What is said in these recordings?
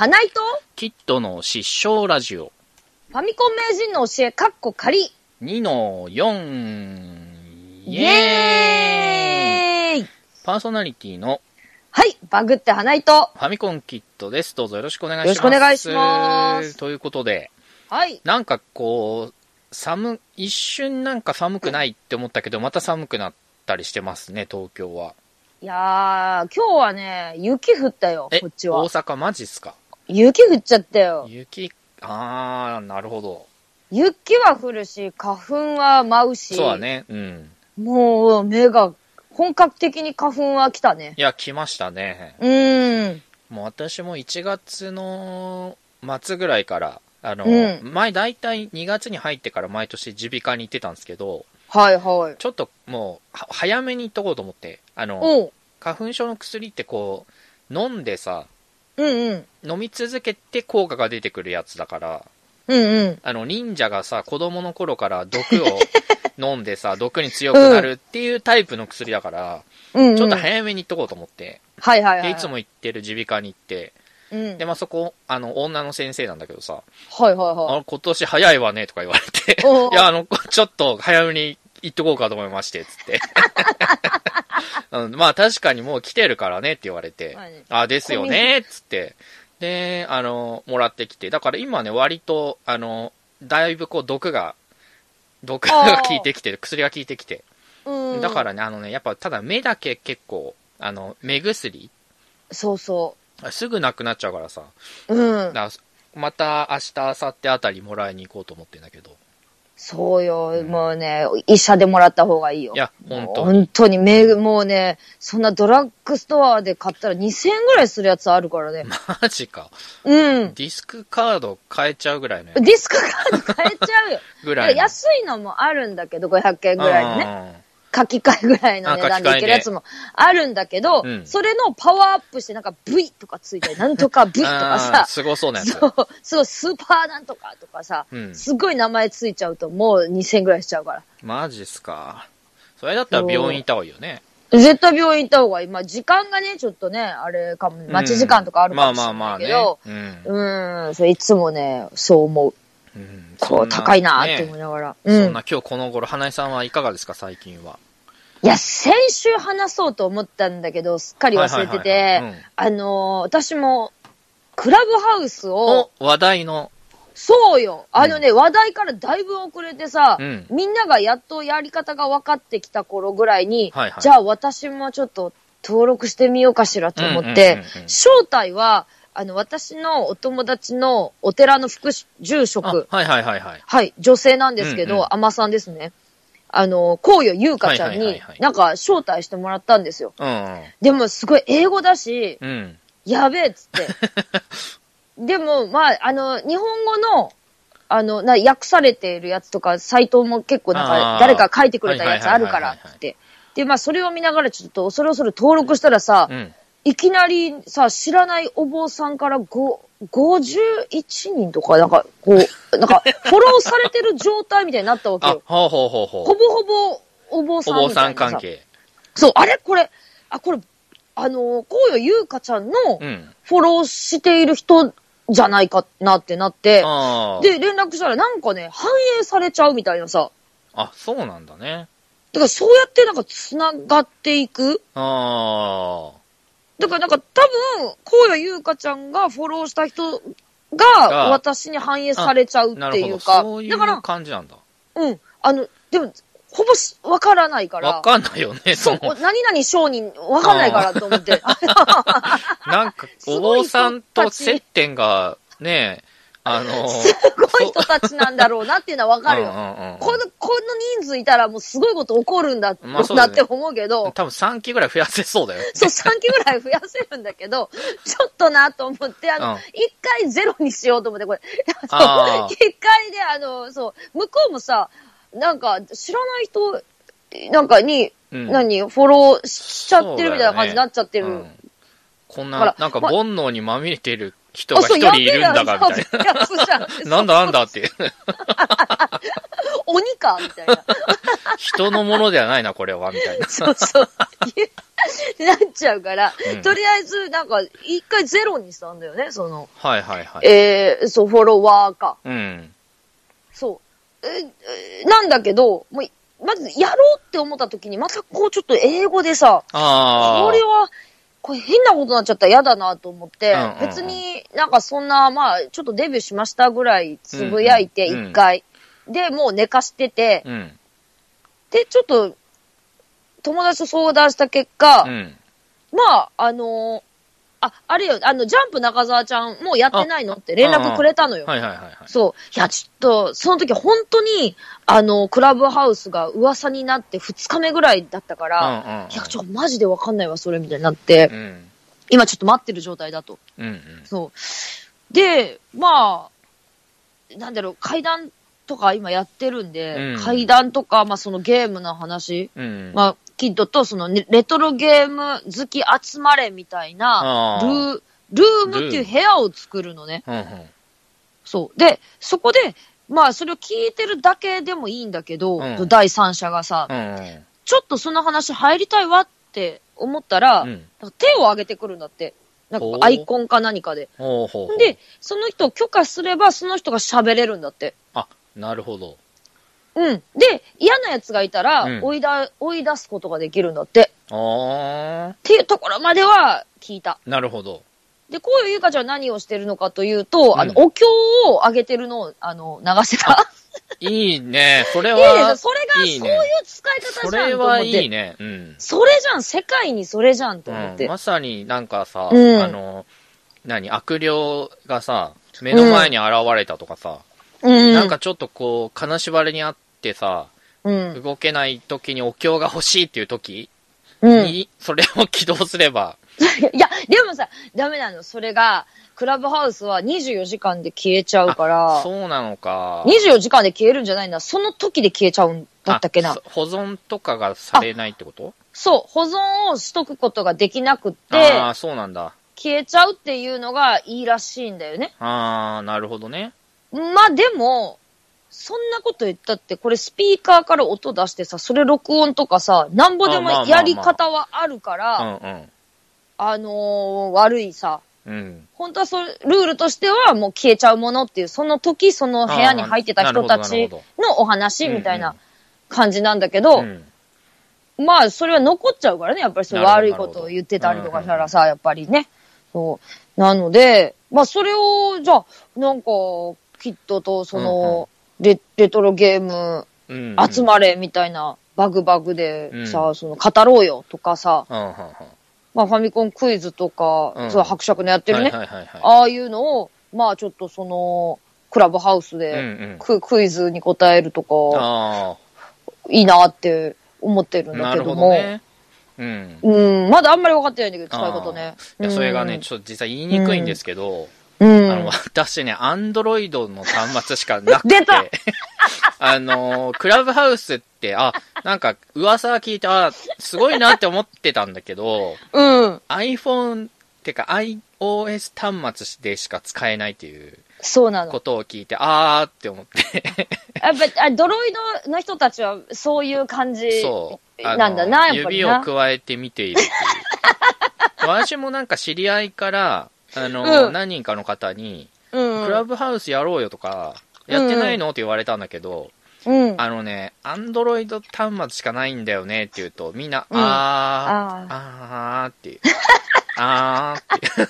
花井とキッドの失笑ラジオファミコン名人の教えかっこ仮 2の4 イエーイ。 パーソナリティのはいバグって花井とファミコンキッドです。どうぞよろしくお願いします。 よろしくお願いします。 ということで、 はい、 なんかこう一瞬なんか寒くないって思ったけどまた寒くなったりしてますね、東京は。 いやー今日はね雪降ったよ。こっちは大阪マジっすか？ 雪降っちゃったよ。 雪、なるほど。 雪は降るし花粉は舞うし。 そうだね。うん。 もう目が本格的に花粉は来たね。 いや来ましたね。もう私も1月の末ぐらいから前だいたい2月に入ってから毎年耳鼻科に行ってたんですけど、 はいはい。 ちょっともう早めに行っとこうと思って、花粉症の薬ってこう飲んでさ、飲み続けて効果が出てくるやつだから、忍者がさ子供の頃から毒を飲んでさ毒に強くなるっていうタイプの薬だから、ちょっと早めに行っとこうと思って、でいつも行ってる耳鼻科に行って、でそこ女の先生なんだけどさ、今年早いわねとか言われていやちょっと早めに行っとこうかと思いましてつってまあ確かにもう来てるからねって言われて、あですよねっつって、でもらってきて、だから今ね割とだいぶこう毒が効いてきて、薬が効いてきて、だからねやっぱただ目だけ結構目薬そうすぐなくなっちゃうからさ、だからまた明日明後日あたりもらいに行こうと思ってんだけど。 そうよ、もうね医者でもらった方がいいよ。 いや本当にもうねそんなドラッグストアで買ったら2000円ぐらいするやつあるからね。 マジか。ディスクカード買えちゃうぐらいのやつ。 ディスクカード買えちゃうよぐらい安いのもあるんだけど500円ぐらいのね、書き換えぐらいの値段でいけるやつもあるんだけど、それのパワーアップしてなんか V とかついたり、なんとか V とかさ、 すごそうなやつ。 すごいスーパーなんとかとかさ、すごい名前ついちゃうともう2000円ぐらいしちゃうから。 マジっすか。それだったら病院行った方がいいよね。 絶対病院行った方がいい。まあ時間がね、ちょっとね、あれかも、待ち時間とかあるかもしれないけど、それいつもね、そう思う。こう高いなって思いながら。 そんな今日この頃、花井さんはいかがですか、最近は。 いや、先週話そうと思ったんだけど、すっかり忘れてて、私も、クラブハウスを、 話題の。 そうよ。話題からだいぶ遅れてさ、みんながやっとやり方が分かってきた頃ぐらいに、じゃあ私もちょっと登録してみようかしらと思って、正体は、私のお友達のお寺の副住職。はい、女性なんですけど、尼さんですね。こうよゆうかちゃんに、なんか招待してもらったんですよ。でもすごい英語だし、やべえっつって。でも、まあ、日本語の、訳されているやつとか、サイトも結構なんか、誰か書いてくれたやつあるからって。で、まあ、それを見ながらちょっと、そろそろ登録したらさ、いきなりさ、知らないお坊さんから51人とか、なんか、こう、なんか、フォローされてる状態みたいになったわけよ。ほぼほぼお坊さんみたいな。お坊さん関係。そう、これ、こうよゆうかちゃんのフォローしている人じゃないかなってなって、で、連絡したらなんかね、反映されちゃうみたいなさ。 あ、そうなんだね。 だからそうやってなんか繋がっていく。だからなんか多分、こうよゆうかちゃんがフォローした人が私に反映されちゃうっていうか。 そういう感じなんだ。 でも、ほぼわからないから。 わかんないよね、 そう、何々商人わかんないからと思って。 なんか、お坊さんと接点がね、 すごい人たちなんだろうなっていうのはわかるよ。この人数いたらもうすごいこと起こるんだなって思うけど。 多分3期ぐらい増やせそうだよ。 そう、3期ぐらい増やせるんだけど、ちょっとなと思って、1回ゼロにしようと思って、これ。1回で、そう、向こうもさ、なんか、知らない人、なんかに、フォローしちゃってるみたいな感じになっちゃってる。 こんな、なんか煩悩にまみれてる人が一人いるんだが、みたいな。なんだって。 鬼かみたいな。 人のものではないな、これは、みたいな。 そう。 ってなっちゃうから、とりあえず、なんか、一回ゼロにしたんだよね、 はいはいはい。 そう、フォロワーか。そう。なんだけど、もう、まず、やろうって思った時に、またこう、ちょっと英語でさ、これは、これ変なことになっちゃったら嫌だなと思って、別になんかそんな、まあ、ちょっとデビューしましたぐらいつぶやいて、一回。で、もう寝かしてて、で、ちょっと、友達と相談した結果、まあ、あれよ、ジャンプ中澤ちゃんもうやってないのって連絡くれたのよ。そう。いや、ちょっと、その時本当に、クラブハウスが噂になって2日目ぐらいだったから、いや、マジでわかんないわ、それ、みたいになって、今ちょっと待ってる状態だと。そう。で、まあ、なんだろう、階段とか今やってるんで、階段とか、まあそのゲームの話、まあ、キッドとそのレトロゲーム好き集まれみたいなルームっていう部屋を作るのね。そう。で、そこで、まあそれを聞いてるだけでもいいんだけど、第三者がさ、ちょっとその話入りたいわって思ったら、手を挙げてくるんだって。なんかアイコンか何かで。で、その人を許可すればその人が喋れるんだって。 あ、なるほど。 で、嫌な奴がいたら、追い出すことができるんだって。っていうところまでは聞いた。 なるほど。 で、こういうゆかちゃんは何をしてるのかというと、お経をあげてるのを、流してた。 いいね。それは。 いいね。それが、そういう使い方じゃん。 それはいいね。 それじゃん。世界にそれじゃんと思って。 まさになんかさ、悪霊がさ、目の前に現れたとかさ、なんかちょっとこう、金縛りにあってさ、動けない時にお経が欲しいっていう時に、それを起動すれば。 いや、でもさ、ダメなの。それが、クラブハウスは24時間で消えちゃうから。 そうなのか。 24時間で消えるんじゃないんだ。その時で消えちゃうんだったっけな。 保存とかがされないってこと？ そう。保存をしとくことができなくって。 そうなんだ。 消えちゃうっていうのがいいらしいんだよね。 なるほどね。 まあでも、そんなこと言ったって、これスピーカーから音出してさ、それ録音とかさ、なんぼでもやり方はあるから、悪いさ、本当はルールとしてはもう消えちゃうものっていう、その時その部屋に入ってた人たちのお話みたいな感じなんだけど、まあそれは残っちゃうからね、やっぱりそういう悪いことを言ってたりとかしたらさ、やっぱりね。そう。なので、まあそれを、じゃあ、なんか、キッドとその、レトロゲーム集まれみたいなバグでさ、その語ろうよとかさ、まあファミコンクイズとか、そう伯爵のやってるね、ああいうのを、まあちょっとその、クラブハウスでクイズに答えるとか、いいなって思ってるんだけども、まだあんまり分かってないんだけど、使い方ね。 いや、それがね、ちょっと実際言いにくいんですけど、私ね、アンドロイドの端末しかなくて、クラブハウスって、なんか噂聞いて、すごいなって思ってたんだけど、iPhone ってか iOS 端末でしか使えないっていうことを聞いて、って思って。 やっぱドロイドの人たちはそういう感じなんだな、やっぱり指を加えて見ているっていう。私もなんか知り合いから、何人かの方に、クラブハウスやろうよとか、やってないのって言われたんだけど、アンドロイド端末しかないんだよねって言うと、みんな、っていう。っていう。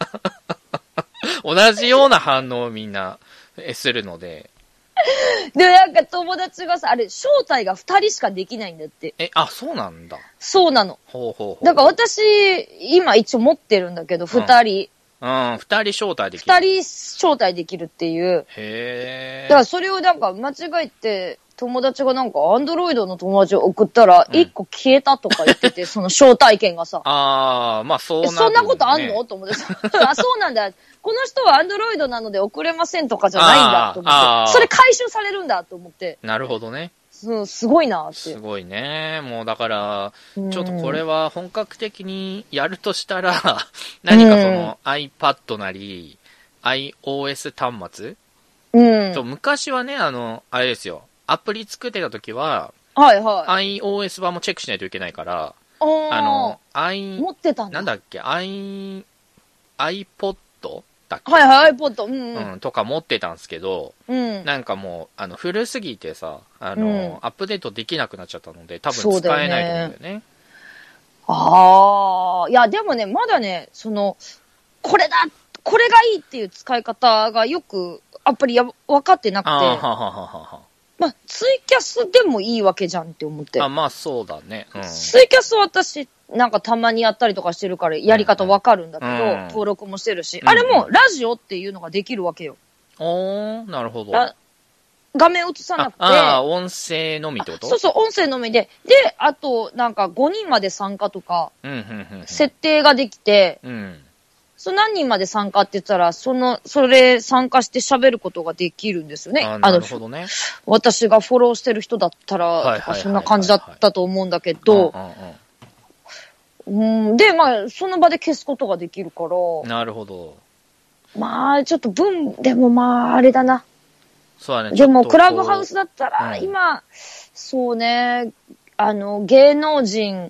同じような反応をみんなするので。 で、なんか友達がさ、あれ、招待が2人しかできないんだって。 そうなんだ。 そうなの。だから私、今一応持ってるんだけど、2人。 2人招待できる。 2人招待できるっていう。だからそれをなんか間違えて、友達がなんかアンドロイドの友達を送ったら、1個消えたとか言ってて、その招待券がさ。 まあそうなんだ、ね。 そんなことあんのと思ってさ。そうなんだ。この人はアンドロイドなので送れませんとかじゃないんだと思って。それ回収されるんだと思って。 なるほどね。 すごいなって。 すごいね。もうだから、ちょっとこれは本格的にやるとしたら、何かその iPad なり、iOS 端末、昔はね、あれですよ。アプリ作ってた時は、iOS 版もチェックしないといけないから、 持ってたんだ。 なんだっけ、iPod だっけ、 はいはい、iPod。 とか持ってたんですけど、なんかもう、古すぎてさ、アップデートできなくなっちゃったので、多分使えないと思うんだよね。 いや、でもね、まだね、これがいいっていう使い方がよく、アプリ分かってなくて。まあ、ツイキャスでもいいわけじゃんって思って。 まあそうだね。 ツイキャス私、なんかたまにやったりとかしてるからやり方わかるんだけど、登録もしてるし、あれもラジオっていうのができるわけよ。 なるほど。 画面映さなくて。 音声のみってこと？ そう、音声のみで。で、あと、なんか5人まで参加とか、設定ができて、何人まで参加って言ったら、それ参加して喋ることができるんですよね。 なるほどね。 私がフォローしてる人だったら、そんな感じだったと思うんだけど、で、まあ、その場で消すことができるから。 なるほど。 まあ、ちょっとでもまあ、あれだな。 そうだね。 でも、クラブハウスだったら、今、そうね、芸能人、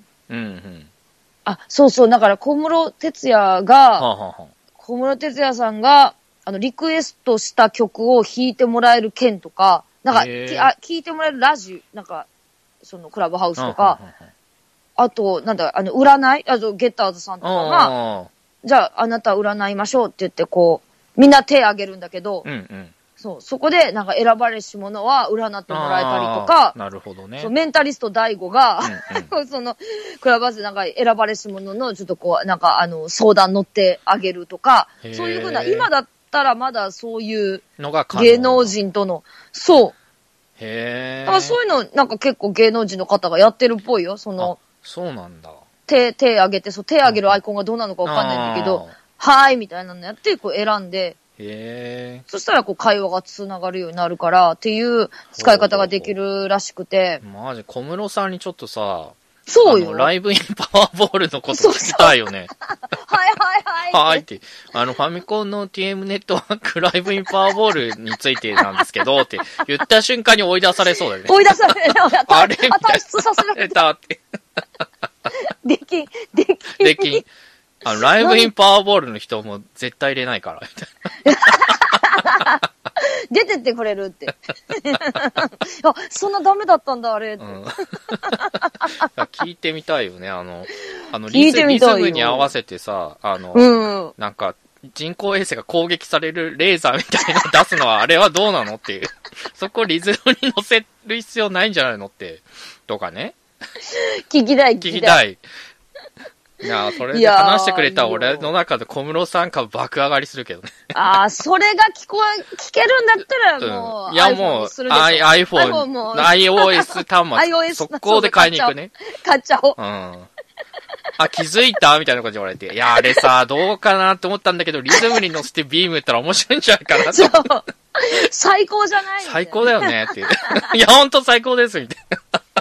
そう、だから小室哲哉さんが、リクエストした曲を弾いてもらえる件とか、なんか、聞いてもらえるラジオ、なんか、クラブハウスとか、あと、なんだ、占い、ゲッターズさんとかが、じゃあ、あなた占いましょうって言って、みんな手挙げるんだけど、そこで、なんか選ばれし者は占ってもらえたりとか、 なるほどね。 メンタリスト大悟が、クラブハウスでなんか選ばれし者の、ちょっとなんか相談乗ってあげるとか、そういうふうな、今だったらまだそういう芸能人との、そう。だからそういうの、なんか結構芸能人の方がやってるっぽいよ、 そうなんだ。 手挙げて、手挙げるアイコンがどうなのかわかんないんだけど、はーいみたいなのやって、選んで、そしたら会話がつながるようになるからっていう使い方ができるらしくて。 マジ、小室さんにちょっとさ、 そうよ。 ライブインパワーボールのこと聞きたいよね。はいって。ファミコンの TM ネットワークライブインパワーボールについてなんですけどって言った瞬間に追い出されそうだよね。 追い出される。 あれみたいな。 退出させられたって。できん。 ライブインパワーボールの人も絶対入れないから、みたいな。 出てってくれるって。そんなダメだったんだ、あれ。 聞いてみたいよね。リズムに合わせてさ、なんか、人工衛星が攻撃されるレーザーみたいなの出すのは、あれはどうなのっていう。そこリズムに乗せる必要ないんじゃないのって、とかね。 聞きたい。 いや、それで話してくれた俺の中で小室さん株爆上がりするけどね。 それが聞けるんだったらもう、 いやもう、iPhone、iOS 端末、速攻で買いに行くね。 買っちゃおう。 気づいたみたいなこと言われて。いや、あれさ、どうかなって思ったんだけど、リズムに乗せてビーム打ったら面白いんじゃないかなと。 そう。最高じゃない？ 最高だよねっていう。いや、ほんと最高です、みたいな。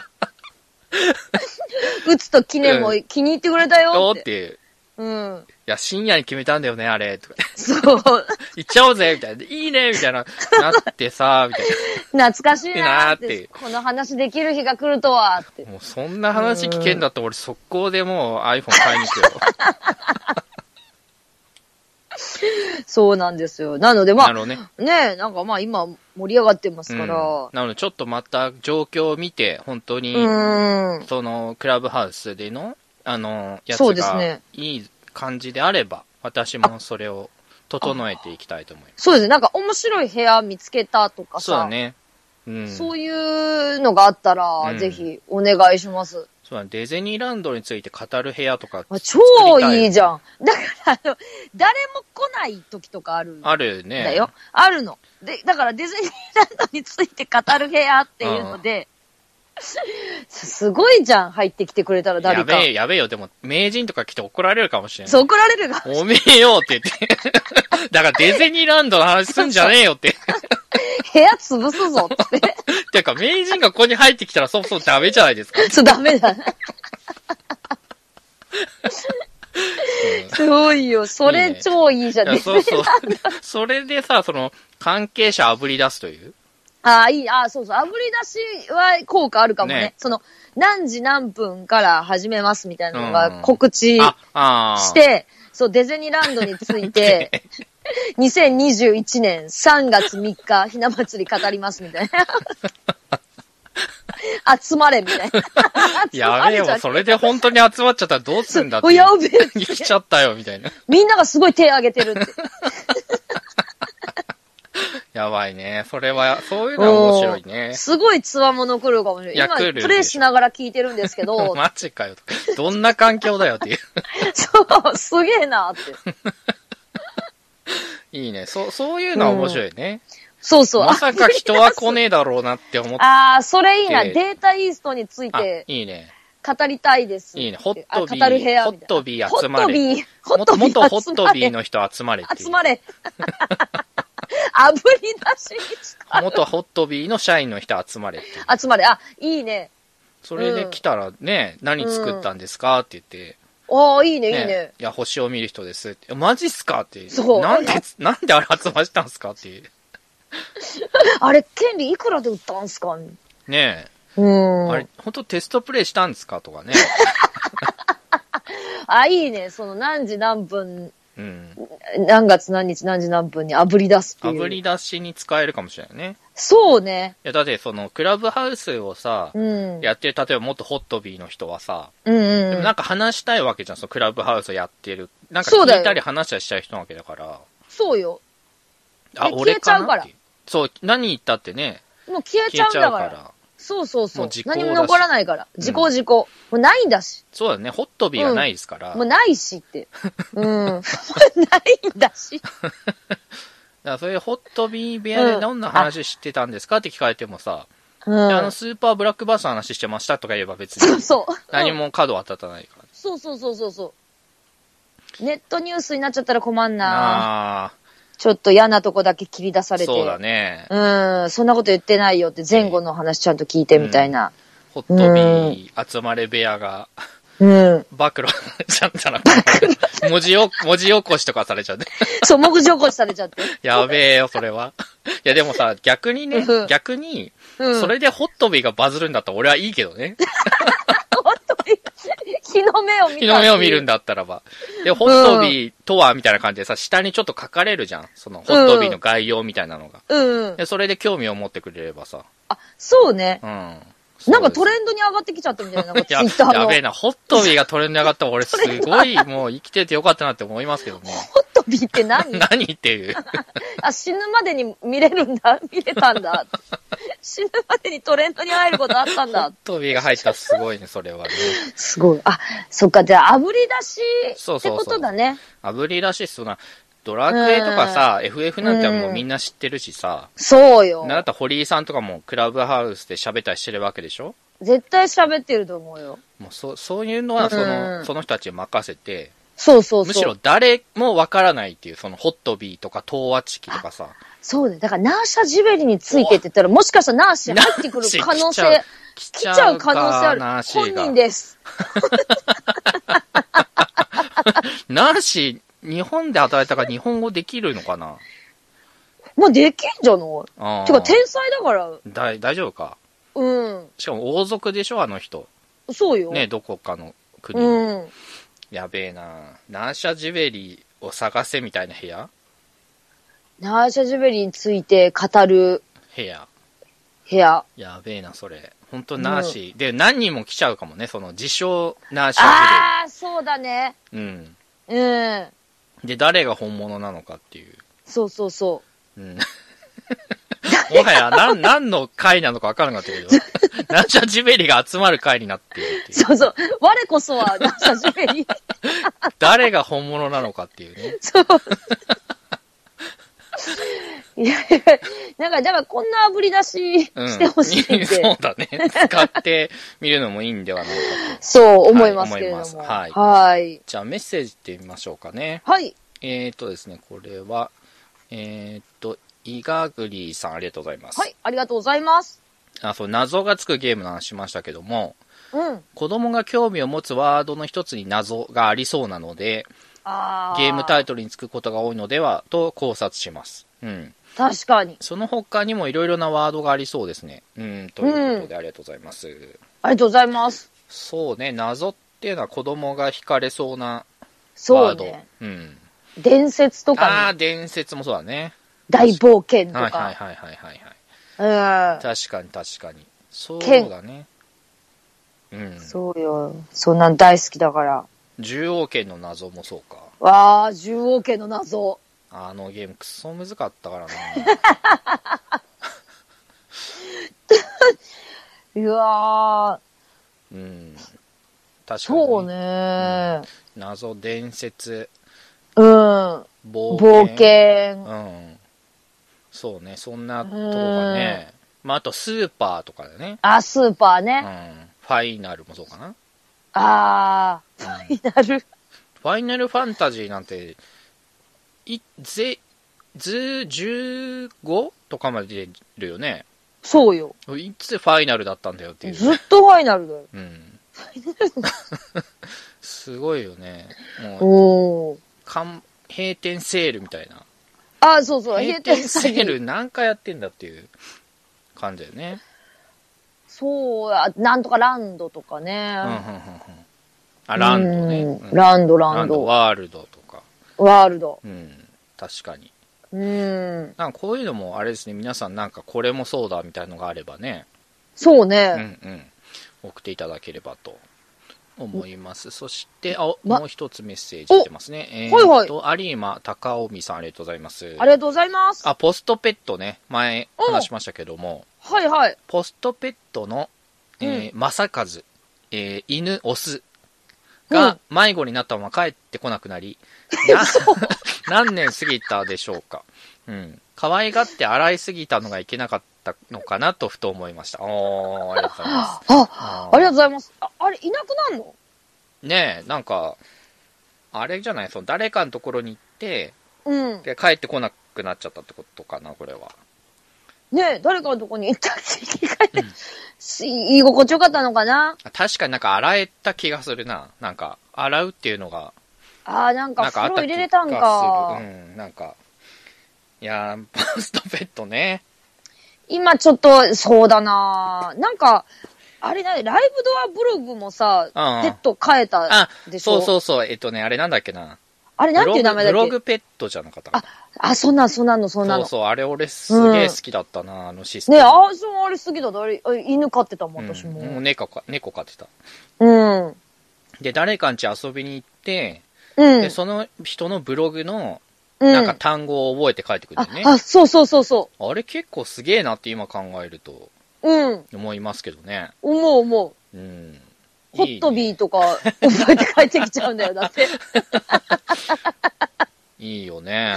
打つと記念も気に入ってくれたよって。 いう。いや、深夜に決めたんだよね、あれ。とか。 そう。 行っちゃおうぜみたいな。いいねみたいな。なってさ、みたいな。懐かしいなーって。この話できる日が来るとはって。 もうそんな話聞けんだったら俺速攻でもう iPhone 買いに行くよ。 そうなんですよ。なのでまあ、 ね、 なんかまあ今盛り上がってますから。 なのでちょっとまた状況を見て、本当に、クラブハウスでの、やつがいい感じであれば、私もそれを整えていきたいと思います。 そうですね。なんか面白い部屋見つけたとかさ。 そうだね。 そういうのがあったら、ぜひお願いします。 そうだね。ディズニーランドについて語る部屋とか超いいじゃん。だから誰も来ない時とかある。 あるね。 だよ。あるの。だからディズニーランドについて語る部屋っていうので、すごいじゃん、入ってきてくれたら誰か。 やべえよ、でも、名人とか来て怒られるかもしれない。 そう、怒られるかもしれない。おめえよって言って。だからディズニーランドの話すんじゃねえよって。 部屋潰すぞって。 てか、名人がここに入ってきたらそうダメじゃないですか。 そう、ダメだ。すごいよ。それ超いいじゃん。 そう。それでさ、関係者あぶり出すという。 ああ、いい。ああ、そうそう。炙り出しは効果あるかもね。何時何分から始めますみたいなのが告知して、そう、ディズニーランドについて、2021年3月3日、ひな祭り語りますみたいな。集まれみたいな。 やべえよ、それで本当に集まっちゃったらどうすんだって。 やべえ。 来ちゃったよ、みたいな。 みんながすごい手挙げてるって。 やばいね。それは、そういうのは面白いね。 すごい強者来るかもしれない。今、プレイしながら聞いてるんですけど。 マジかよ。どんな環境だよっていう。 そう、すげえなって。 いいね。そういうのは面白いね。 そうそう。 まさか人は来ねえだろうなって思って。 ああ、それいいな。データイーストについて。 いいね。 語りたいです。 いいね。ホットビー。 語る部屋。 ホットビー集まれ。元ホットビーの人集まれって。 集まれ。炙り出し元ホットビーの社員の人集まれって。 集まれ。あ、いいね。 それで来たらね、何作ったんですかって言って。 ああ、いいね、いいね。 いや、星を見る人ですって。マジっすかって。そう。なんであれ発売したんすかっていう。 あれ、権利いくらで売ったんすかねえ。あれ、本当テストプレイしたんですかとかね。 あ、いいね。何時何分、何月何日何時何分に炙り出すっていう。 炙り出しに使えるかもしれないね。 そうね。 いや、だってクラブハウスをさ、やってる、例えばもっとホットビーの人はさ、でもなんか話したいわけじゃん、クラブハウスをやってる。なんか聞いたり話したりしたい人なわけだから。 そうよ。 俺かなって。そう、何言ったってね。 もう消えちゃうんだから。そうそうそう。何も残らないから。時効。もうないんだし。 そうだね。ホットビーがないですから。 もうないしって。ないんだし。 だからそういうホットビー部屋でどんな話してたんですかって聞かれてもさ、スーパーブラックバスの話してましたとか言えば別に。そう。何も角は立たないから。 そう。ネットニュースになっちゃったら困んな。ちょっと嫌なとこだけ切り出されて。 そうだね。 そんなこと言ってないよって前後の話ちゃんと聞いてみたいな。 ホットビー集まれ部屋が、暴露しちゃったら、文字起こしとかされちゃって。 そう、文字起こしされちゃって。 やべえよ、それは。いやでもさ、逆に、それでホットビーがバズるんだったら俺はいいけどね。 ホットビー、日の目を見る。 日の目を見るんだったらば。で、ホットビーとはみたいな感じでさ、下にちょっと書かれるじゃん。ホットビーの概要みたいなのが。で、それで興味を持ってくれればさ。 あ、そうね。なんかトレンドに上がってきちゃったみたいな。ツイッターの。 やべえな、ホットビーがトレンドに上がったら俺すごいもう生きててよかったなって思いますけどね。 ホットビーって何何っていう。 死ぬまでに見れたんだ。死ぬまでにトレンドに入ることあったんだ。 ホットビーが入ったらすごいね、それはね。 すごい。あ、そっか、じゃあ炙り出しってことだね。 炙り出しドラクエとかさ、FF なんてもうみんな知ってるしさ。 そうよ。 なんだったら堀井さんとかもクラブハウスで喋ったりしてるわけでしょ？ 絶対喋ってると思うよ。 もうそういうのはその人たちに任せて。 そう。 むしろ誰もわからないっていう、ホットビーとか東和チキとかさ。 そうだよ。だからナーシャジュベリについてって言ったら、もしかしたらナーシー入ってくる可能性、来ちゃう可能性ある。本人です。 ナーシー、日本で働いたから日本語できるのかな？ まあ、できんじゃない？てか、天才だから。 大丈夫か。しかも王族でしょ、あの人。 そうよ。 ね、どこかの国。やべえな。ナーシャジュベリーを探せみたいな部屋？ ナーシャジュベリーについて語る部屋。やべえな、それ。ほんとナーシー。で、何人も来ちゃうかもね、自称ナーシャジュベリー。 ああ、そうだね。 で、誰が本物なのかっていう。 そう。 もはや何の会なのか分からなかったけど、ナーシャジュベリーが集まる会になっているっていう。 そう。我こそはナーシャジュベリー。 誰が本物なのかっていうね。 そう。いや、だからこんな炙り出ししてほしいんで、 そうだね。使ってみるのもいいんではないかと。 そう思いますけれども。 はい。じゃあメッセージってみましょうかね。 はい。 ですね、これは、イガグリーさんありがとうございます。 はい、ありがとうございます。 謎がつくゲームの話しましたけども、子供が興味を持つワードの一つに謎がありそうなので、ゲームタイトルにつくことが多いのではと考察します。 確かに。 その他にもいろいろなワードがありそうですね。ということでありがとうございます。 ありがとうございます。 そうね、謎っていうのは子供が惹かれそうなワード。そうね。 伝説とかね。 ああ、伝説もそうだね。 大冒険とか。 はい。確かに。そうだね。 そうよ。そんなん大好きだから。 獣王剣の謎もそうか。 わあ、獣王剣の謎。 あのゲームクソ難かったからな。 うわー。確かに。 そうね、 謎、伝説。 冒険。 そうね、そんなとこがね。まあ、あとスーパーとかだね。 スーパーね。 ファイナルもそうかな。 ファイナル。 ファイナルファンタジーなんて、15とかまで出るよね。 そうよ。 いつファイナルだったんだよっていう。 ずっとファイナルだよ。 すごいよね。もう閉店セールみたいな。 そうそう。 閉店セール何回やってんだっていう感じだよね。 そう、なんとかランドとかね。 ランドね。 ランド。 ワールドとか。 ワールド。 確かに。なんかこういうのもあれですね、皆さんなんかこれもそうだみたいのがあればね。 そうね。 送っていただければと思います。そして、もう一つメッセージ来てますね。有馬高臣さんありがとうございます。 ありがとうございます。 ポストペットね、前話しましたけども。ポストペットの、正和、犬、オスが迷子になったまま帰ってこなくなり、何年過ぎたでしょうか。可愛がって洗いすぎたのがいけなかったのかなとふと思いました。ありがとうございます。 ありがとうございます。あれ、いなくなんの？ ねえ、なんか、あれじゃない、誰かのところに行って、で帰ってこなくなっちゃったってことかな、これは。 ねえ、誰かのとこに行ったって居心地よかったのかな？ 確かになんか洗えた気がするな。なんか、洗うっていうのが。 なんか風呂入れれたんか。 なんか。いやー、ポストペットね。 今ちょっと、そうだななんか、あれね、ライブドアブログもさ、ペット変えたでしょ？ そう。あれなんだっけな。 あれなんていう名前だっけ？ ブログペットじゃなかったかな。そんなの。 そう、あれ俺すげえ好きだったな、あのシステム。 ねあれ好きだった。犬飼ってたもん、私も。 猫飼ってた。で、誰かんち遊びに行って、で、その人のブログの、なんか単語を覚えて帰ってくるんだよね。 そう。 あれ結構すげえなって今考えると、思いますけどね。 思う。ホットビーとか覚えて帰ってきちゃうんだよ、だって。 いいよね。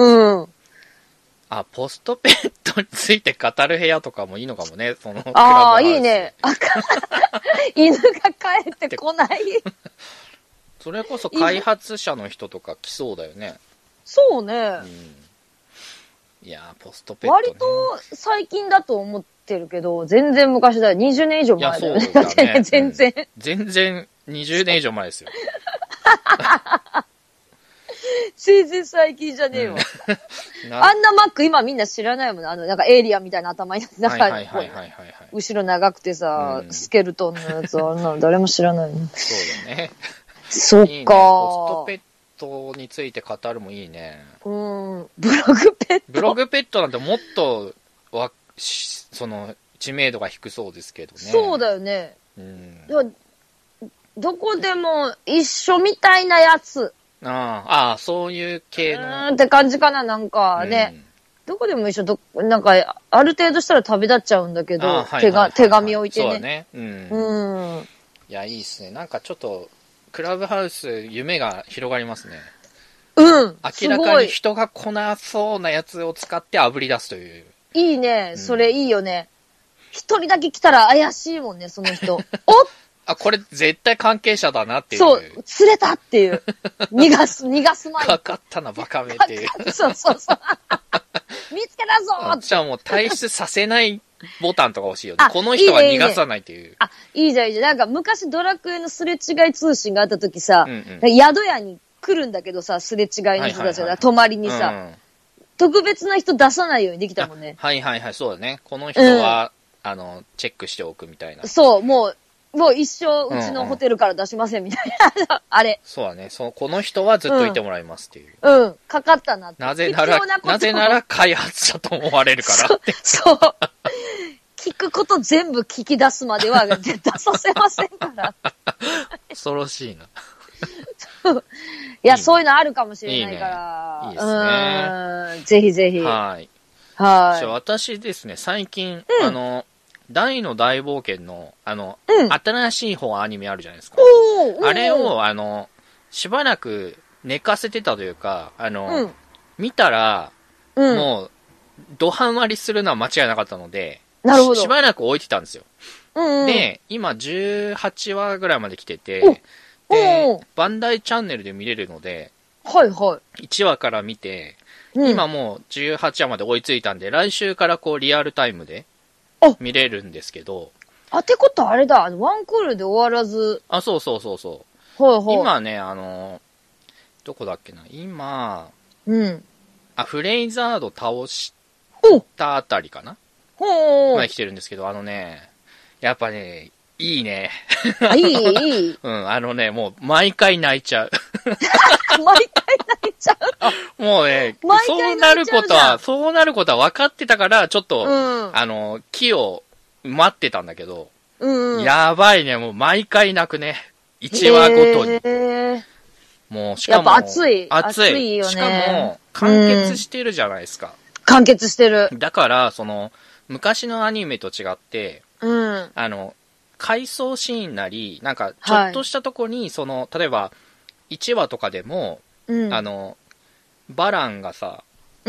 あ、 ポストペットについて語る部屋とかもいいのかもね、その。 ああ、いいね。犬が帰ってこない。 それこそ開発者の人とか来そうだよね。 そうね。うん、 いやー、ポストペット、ね。 割と最近だと思ってるけど、全然昔だよ。20年以上前だよね。 そうだね。 全然、うん。 全然20年以上前ですよ。 全然最近じゃねえわ。あんなマック今みんな知らないもんね。なんかエイリアンみたいな頭になって、なんか、後ろ長くてさ、うん、スケルトンのやつあんなの誰も知らないの。 そうだね。 そっか、 いいね。ポストペットについて語るもいいね。 ブログペット。 ブログペットなんてもっとその知名度が低そうですけどね。 そうだよね。うん、どこでも一緒みたいなやつ。 ああ、そういう系の。 って感じかな、なんかね。うん、どこでも一緒、なんか、ある程度したら旅立っちゃうんだけど、手紙置いてね。 そうだね。うん。いや、いいっすね。なんかちょっと、クラブハウス、夢が広がりますね。 うん。 明らかに人が来なそうなやつを使って炙り出すという。 いいね。それいいよね。一人だけ来たら怪しいもんね、その人。おっこれ絶対関係者だなっていう。 そう、釣れたっていう。逃がす前に。 かかったな、バカめっていう。 そう。見つけたぞーって。 じゃあもう退出させないボタンとか欲しいよね。この人は逃がさないっていう。 いいじゃん。なんか昔ドラクエのすれ違い通信があった時さ、宿屋に来るんだけどさ、すれ違いの人たちが泊まりにさ、 特別な人出さないようにできたもんね。 はいはいはい、そうだね。この人は、チェックしておくみたいな。 そう、もう一生うちのホテルから出しませんみたいな、あれ。 そうだね。この人はずっといてもらいますっていう。 かかったなって。 なぜなら開発者と思われるからって。 そう。聞くこと全部聞き出すまでは出させませんから。 恐ろしいな。 いや、そういうのあるかもしれないから。 いいですね。ぜひぜひ。 はい。私ですね、最近、大の大冒険の、新しい方アニメあるじゃないですか。あれを、しばらく寝かせてたというか、見たら、もう、ドハマりするのは間違いなかったので、 なるほど。 しばらく置いてたんですよ。で、今18話ぐらいまで来てて、で、バンダイチャンネルで見れるので、 はいはい。 1話から見て、今もう18話まで追いついたんで、来週からこうリアルタイムで見れるんですけど。 てことあれだ、ワンクールで終わらず。 そう。 はいはい。 今ね、どこだっけな、今、フレイザード倒したあたりかなまで来てるんですけど、やっぱね、いいね。 いいもう毎回泣いちゃう。 毎回泣いちゃうもうね、そうなることは分かってたから、ちょっと、木を待ってたんだけど、やばいね、もう毎回泣くね。1話ごとに。もう、しかも、 やっぱ熱いよね。 しかも、完結してるじゃないですか。 完結してる。 だから、昔のアニメと違って、回想シーンなり、なんか、ちょっとしたとこに、例えば、1話とかでも、バランがさ、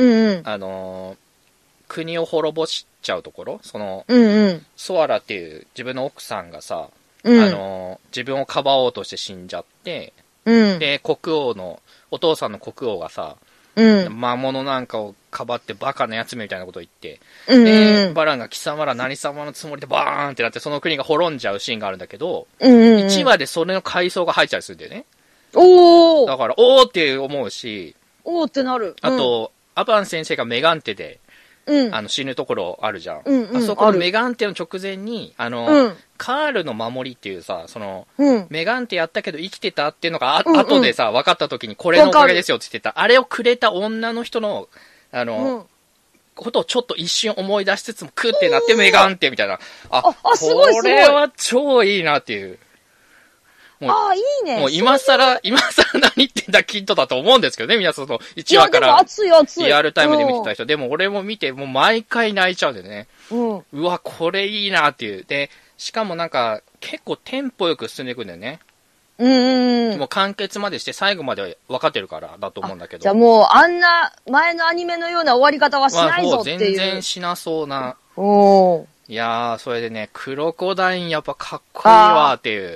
国を滅ぼしちゃうところ、ソアラっていう自分の奥さんがさ、自分をかばおうとして死んじゃって、で、お父さんの国王がさ、魔物なんかをかばってバカなやつみたいなことを言って、で、バランが貴様ら何様のつもりでバーンってなってその国が滅んじゃうシーンがあるんだけど、1話でそれの回想が入っちゃうするんだよね。だから、おーって思うし、 おーってなる。 あと、アバン先生がメガンテで、死ぬところあるじゃん。あそこのメガンテの直前に、カールの守りっていうさ、メガンテやったけど生きてたっていうのが後でさ、分かった時にこれのおかげですよって言ってた。あれをくれた女の人の、ことをちょっと一瞬思い出しつつもクってなってメガンテみたいな。これは超いいなっていう。 いいね。 もう今更何言ってんだキッドだと思うんですけどね、皆さん1話からリアルタイムで見てた人。でも俺も見て、もう毎回泣いちゃうんでね。うわ、これいいなっていう。で、しかもなんか、結構テンポよく進んでいくんだよね。もう完結までして最後まで分かってるからだと思うんだけど。 じゃあもうあんな前のアニメのような終わり方はしないぞっていう。 全然しなそうな。いやー、それでね、クロコダインやっぱかっこいいわっていう。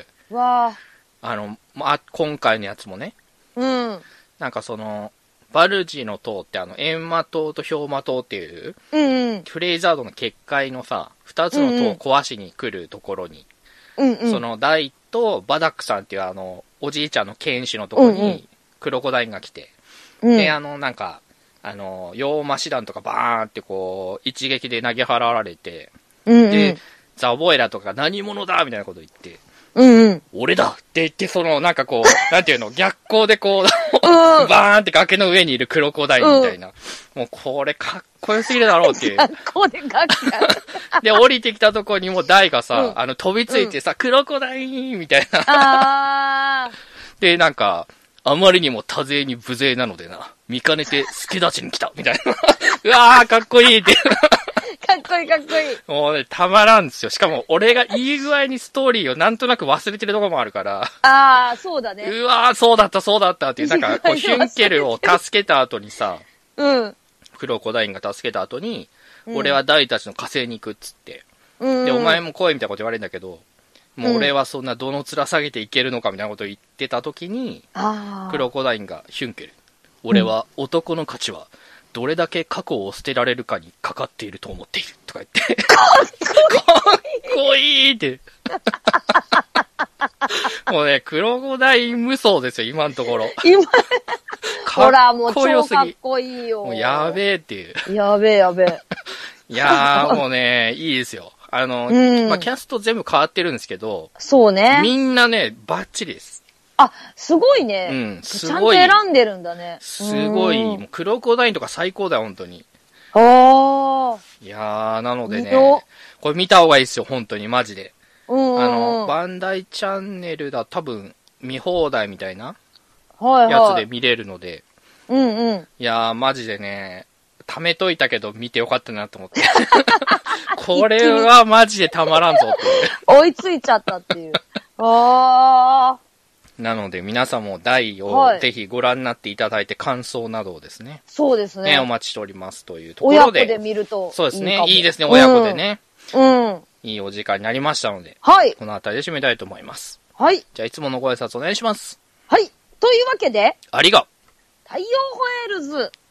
今回のやつもね。なんかバルジの塔ってエンマ塔と氷魔塔っていう、フレイザードの結界のさ、二つの塔を壊しに来るところに、ダイとバダックさんっていうおじいちゃんの剣士のところに、クロコダインが来て、で、なんか、妖魔師団とかバーンってこう、一撃で投げ払われて、で、ザボエラとか何者だみたいなこと言って、俺だって言って、なんかこう、なんていうの、逆光でこう、バーンって崖の上にいるクロコダインみたいな。もうこれかっこよすぎるだろうっていう。 逆光で崖で、降りてきたところにもダイがさ、飛びついてさ、クロコダインみたいな。で、なんか、あまりにも多勢に無勢なのでな、見かねて助立ちに来たみたいな。うわー、かっこいいって。 かっこいいかっこいい。 もうね、たまらんですよ。しかも、俺がいい具合にストーリーをなんとなく忘れてるところもあるから。 そうだね。 うわー、そうだったっていう、なんか、こう、ヒュンケルを助けた後にさ、クロコダインが助けた後に、俺はダイたちの火星に行くっつって。で、お前も来いみたいなこと言われるんだけど、もう俺はそんなどの面下げていけるのかみたいなことを言ってた時に、クロコダインがヒュンケル。俺は男の価値は、どれだけ過去を捨てられるかにかかっていると思っているとか言って。かっこいいって。 もうね、クロコダイ無双ですよ、今のところ。 ほら、もう超かっこいいよ。 もうやべえっていう。 やべえやべえ。 いやー、もうね、いいですよ。まあ、キャスト全部変わってるんですけど。 そうね。 みんなね、バッチリです。 あ、すごいね。 うん、すごい。ちゃんと選んでるんだね。 すごい。もうクロコダインとか最高だよ、本当に。 ああ。 いやー、なのでね、これ見た方がいいですよ、本当に、マジで。バンダイチャンネルだ、多分、見放題みたいなやつで見れるので。 うんうん。 いやー、マジでね、貯めといたけど見てよかったなと思って。これはマジでたまらんぞっていう。 追いついちゃったっていう。あー。 なので皆さんも大をぜひご覧になっていただいて感想などをですね。 そうですね。 お待ちしておりますというところで。 親子で見るといいかも。 そうですね。いいですね、親子でね。 うん。 いいお時間になりましたので。 はい。 この辺りで締めたいと思います。 はい。 じゃあいつものご挨拶お願いします。 はい。というわけで。 ありが。 太陽ホエールズ。